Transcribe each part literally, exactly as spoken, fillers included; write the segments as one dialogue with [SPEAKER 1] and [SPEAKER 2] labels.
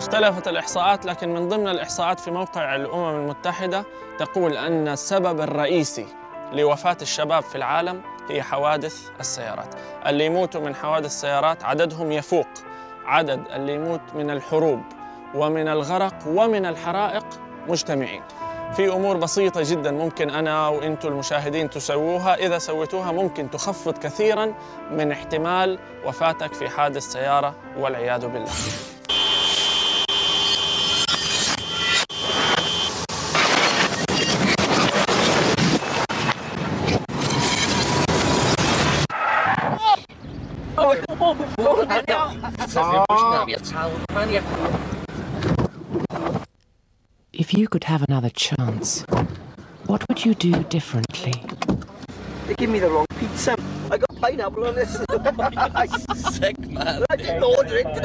[SPEAKER 1] اختلفت الإحصاءات، لكن من ضمن الإحصاءات في موقع الأمم المتحدة تقول أن السبب الرئيسي لوفاة الشباب في العالم هي حوادث السيارات. اللي يموتوا من حوادث السيارات عددهم يفوق عدد اللي يموت من الحروب ومن الغرق ومن الحرائق مجتمعين. في أمور بسيطة جدا ممكن أنا وإنتوا المشاهدين تسووها، إذا سويتوها ممكن تخفض كثيرا من احتمال وفاتك في حادث سيارة والعياذ بالله.
[SPEAKER 2] If you could have another chance, what would you do differently?
[SPEAKER 3] They give me the wrong pizza. I got pineapple on this. I'm sick, man. I didn't order it.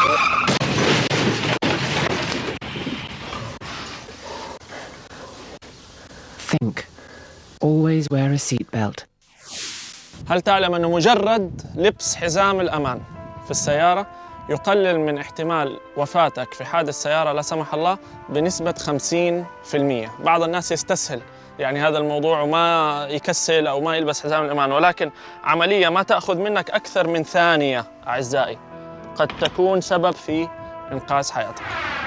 [SPEAKER 2] Think. Always wear a seatbelt.
[SPEAKER 1] هل تعلم أنه مجرد لبس حزام الأمان في السيارة يقلل من احتمال وفاتك في حادث سيارة لا سمح الله بنسبة خمسين بالمئة؟ بعض الناس يستسهل يعني هذا الموضوع وما يكسل أو ما يلبس حزام الأمان، ولكن عملية ما تأخذ منك أكثر من ثانية أعزائي قد تكون سبب في إنقاذ حياتك.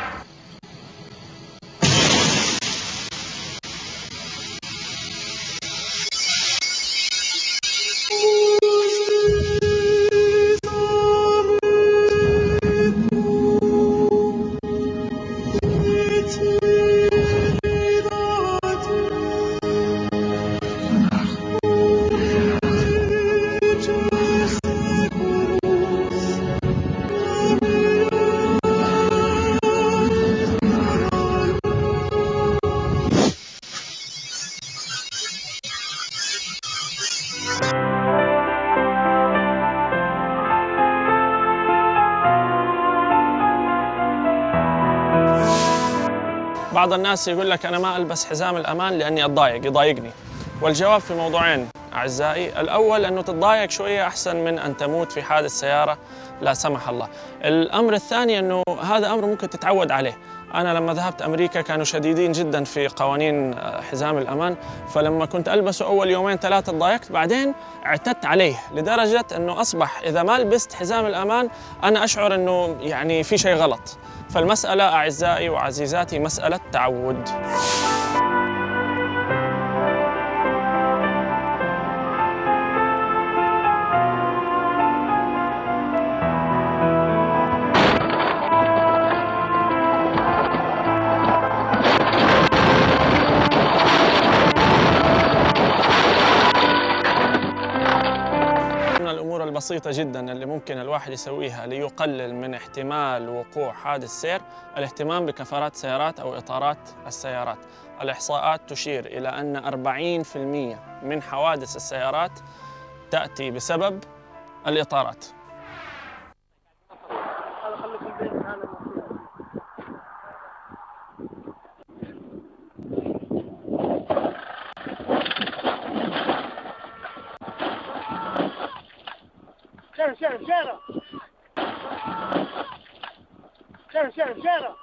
[SPEAKER 1] بعض الناس يقول لك أنا ما ألبس حزام الأمان لأني أتضايق يضايقني، والجواب في موضوعين أعزائي. الأول أنه تتضايق شوية أحسن من أن تموت في حادث سيارة لا سمح الله. الأمر الثاني أنه هذا أمر ممكن تتعود عليه. أنا لما ذهبت أمريكا كانوا شديدين جدا في قوانين حزام الأمان، فلما كنت ألبسه أول يومين ثلاثة تضايقت، بعدين اعتدت عليه لدرجة أنه أصبح إذا ما لبست حزام الأمان أنا أشعر أنه يعني في شيء غلط. فالمسألة أعزائي وعزيزاتي مسألة تعود. بسيطة جدا اللي ممكن الواحد يسويها ليقلل من احتمال وقوع حادث سير، الاهتمام بكفرات السيارات أو إطارات السيارات. الإحصاءات تشير إلى أن أربعين بالمئة من حوادث السيارات تأتي بسبب الإطارات.
[SPEAKER 4] شارع شارع شارع شارع شارع شارع.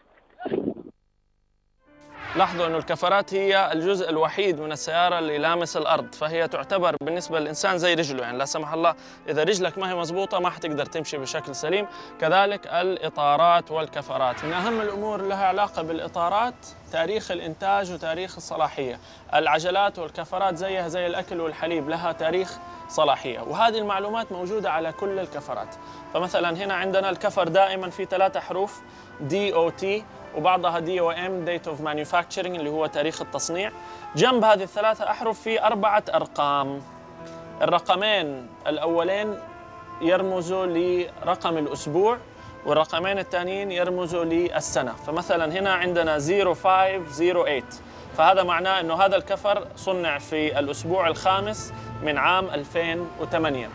[SPEAKER 1] لاحظوا أنه الكفرات هي الجزء الوحيد من السيارة اللي لامس الأرض، فهي تعتبر بالنسبة للإنسان زي رجله، يعني لا سمح الله إذا رجلك ما هي مضبوطة ما حتقدر تمشي بشكل سليم. كذلك الإطارات والكفرات. من أهم الأمور لها علاقة بالإطارات تاريخ الإنتاج وتاريخ الصلاحية. العجلات والكفرات زيها زي الأكل والحليب، لها تاريخ صلاحية، وهذه المعلومات موجودة على كل الكفرات. فمثلا هنا عندنا الكفر دائما في ثلاثة حروف دي أو تي وبعضها دي أو إم Date of Manufacturing اللي هو تاريخ التصنيع. جنب هذه الثلاثة أحرف في أربعة أرقام. الرقمين الأولين يرمزوا لرقم الأسبوع والرقمين الثانيين يرمزوا للسنة. فمثلا هنا عندنا صفر خمسة صفر ثمانية، فهذا معناه أنه هذا الكفر صنع في الأسبوع الخامس من عام ألفين وثمانية.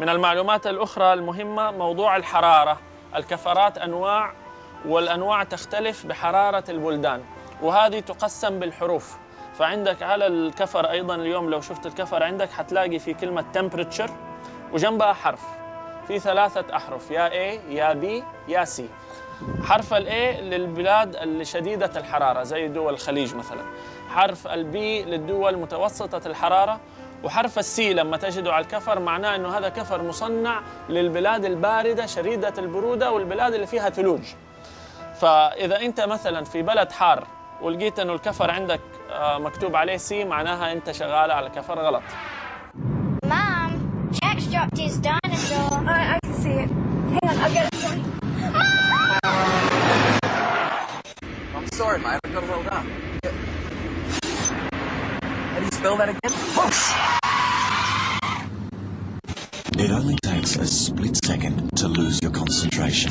[SPEAKER 1] من المعلومات الأخرى المهمة موضوع الحرارة. الكفرات أنواع، والأنواع تختلف بحرارة البلدان، وهذه تقسم بالحروف. فعندك على الكفر أيضا اليوم لو شفت الكفر عندك حتلاقي في كلمة temperature وجنبها حرف، في ثلاثة أحرف، يا A يا B يا C. حرف ال A للبلاد اللي شديدة الحرارة زي دول الخليج مثلا، حرف ال B للدول متوسطة الحرارة، وحرف السي لما تجده على الكفر معناه انه هذا كفر مصنع للبلاد الباردة شديدة البرودة والبلاد اللي فيها ثلوج. فإذا أنت مثلا في بلد حار ولقيت انه الكفر عندك مكتوب عليه سي، معناها انت شغال على كفر غلط.
[SPEAKER 5] Mom, Jack's dropped his dinosaur.
[SPEAKER 6] I, I can see it. Hang on, I'll get it for you.
[SPEAKER 3] I'm sorry, mate. I got it well done. How do you spell that again? Whoosh!
[SPEAKER 7] It only takes a split second to lose your concentration.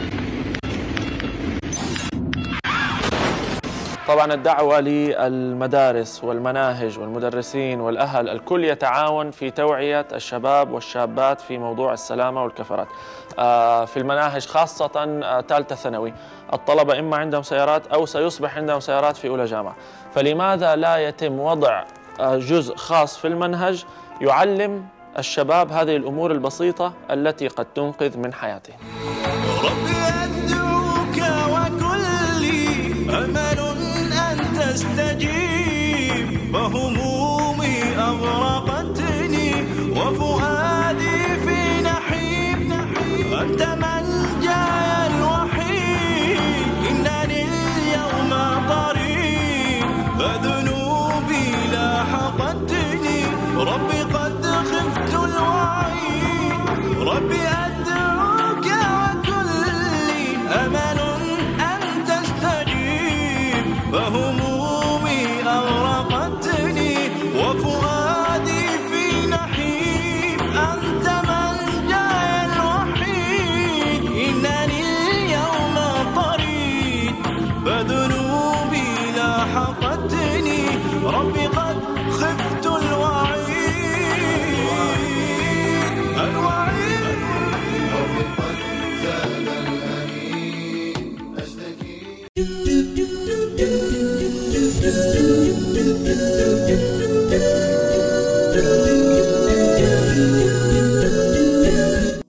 [SPEAKER 1] طبعا الدعوة للمدارس والمناهج والمدرسين والأهل، الكل يتعاون في توعية الشباب والشابات في موضوع السلامة والكفرات. في المناهج خاصة ثالثة ثانوي الطلبة إما عندهم سيارات أو سيصبح عندهم سيارات في أولى جامعة، فلماذا لا يتم وضع جزء خاص في المنهج يعلم الشباب هذه الأمور البسيطة التي قد تنقذ من حياتهم؟
[SPEAKER 8] أمل أن تستجيب